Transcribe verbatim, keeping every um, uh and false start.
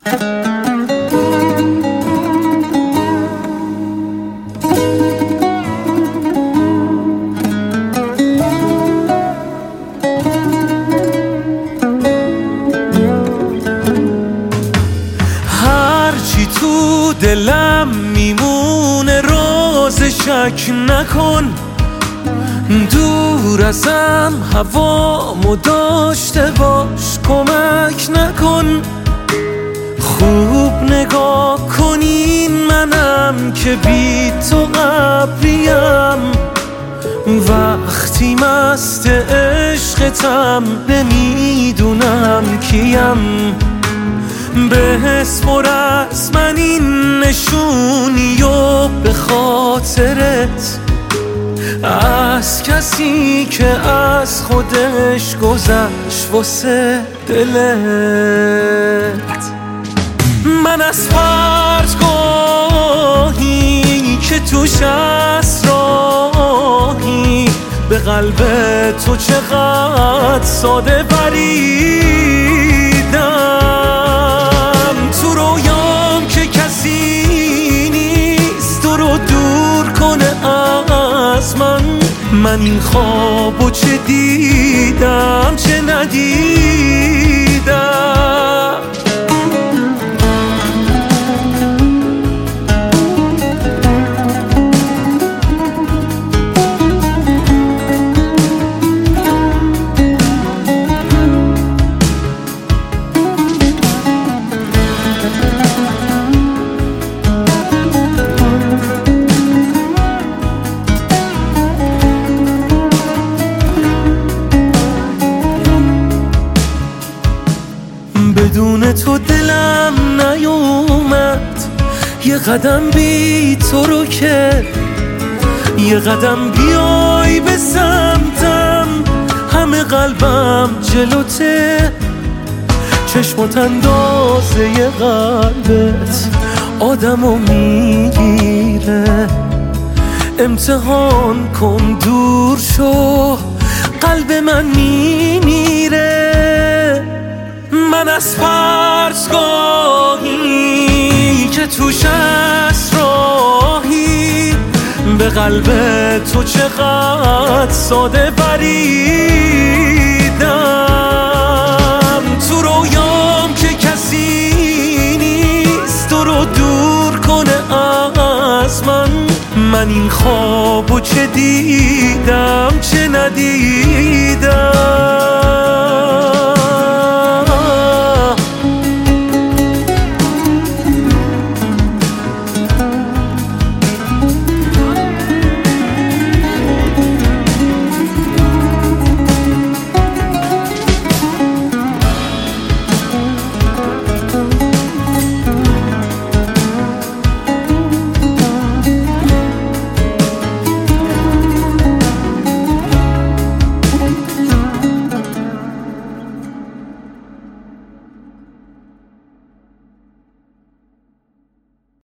هرچی تو دلم میمونه راز شک نکن، دور ازم هوامو داشته باش کمک نکن. خوب نگاه کنین منم که بی تو قبریم، وقتی مست عشقتم نمیدونم کیم. به اسم و رسم این نشونی و به خاطرت از کسی که از خودش گذشت واسه دلت. من از فرزگاهی که توش اسراحی به قلب تو چقدر ساده بریدم. تو رویام که کسی نیست تو رو دور کنه از من، من این خوابو چه دیدم چه ندیدم. بدون تو دلم نیومد یه قدم بی تو رو که، یه قدم بیای به سمتم همه قلبم جلوته. چشمات اندازه ی قلبت آدمو میگیره، امتحان کن دور شو قلب من میمیره. من از فرزگاهی که توش اسراحی به قلب تو چقدر ساده بریدم. تو رویام که کسی نیست تو رو دور کنه از من، من این خوابو چه دیدم چه ندیدم.